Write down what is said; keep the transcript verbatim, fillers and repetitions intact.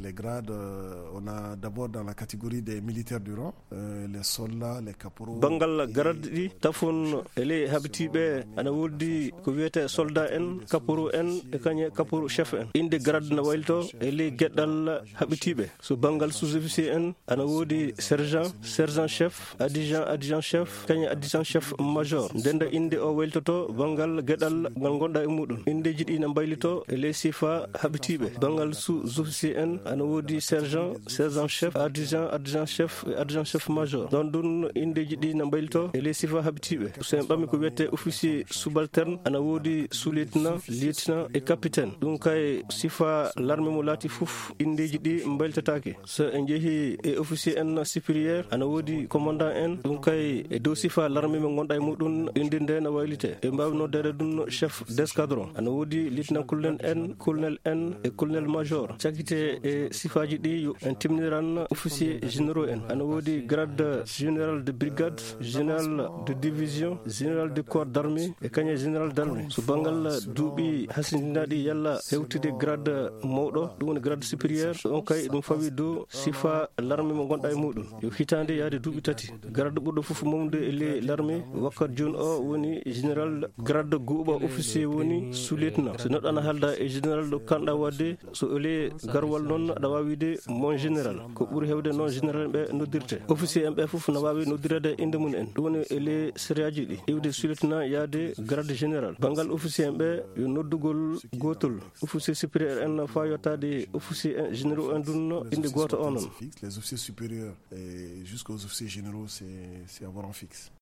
Les grades, euh, on a d'abord dans la catégorie des militaires du rang, euh, les soldats, les caporaux. Bangal grade ɗi tafon ele habitiɓe ana wodi ko wiyete soldat en caporaux en e kañe caporaux chef en. Inde grade na waylto ele gueɗɗal habitiɓe. So bangal sous-officier en ana wodi sergent, sergent chef, adjudant, adjudant chef, kañe adjudant chef major. Denda inde o wayltoto bangal gueɗal ngal gonɗa e muɗum. Indeji ɗi na baylito ele sifa habitiɓe. Bangal sous-officier en ana wodi sergent, sergent chef, adjudant, adjudant chef et adjudant chef major. Don dun indeji ɗi na baylito ele sifa habitiɓe. So en ɓami ko wiyete officier subalterne ana wodi sous-lieutenant, lieutenant et capitaine. Ɗum kay sifa l'armée mo laati fof indeji ɗi mbayltatake. So en jeehi e officier en supérieur ana wodi commandant en ɗum kay e dow sifa l'armée mo gonɗa e muɗum inde nde na waylite. E mbawi noddede ɗum chef d'escadron ana wodi lieutenant colonel en, colonel en et colonel major. Cakite e sifaji ɗi en timniran officier généraux en ana wodi grade général de brigade, général de division, général de corps d'armée e kañe général d'armée. So bangal duuɓi hasindinaɗi yalla hewtude grade mawɗo ɗum woni grade supérieur on kay ɗum fawi dow sifa l'armée mo gonɗa e muɗum yo hitande yaade duuɓi tati. Grade ɓurɗo fof mawde e ley l'armée wakkati joni o woni général. Grade guuɓa officier woni sous-lieutenant. So neɗɗo ana halda e général ɗo kanɗa wadde so ele garwal noon aɗa wawi wide mon général ko ɓuuri hewde noon général ɓe noddirte. Officier en ɓe fof na wawi noddirede inde mum en ɗum woni ele séréaji ɗi iwde sous-lieutenant yaade grade général. Bangal officier en ɓe yo noddugol gotol officier supérieur en fa yottade officier en généraux en ɗum inde goto onon. Les officiers supérieurs et jusqu'aux officiers généraux c'est c'est avoir en fixe.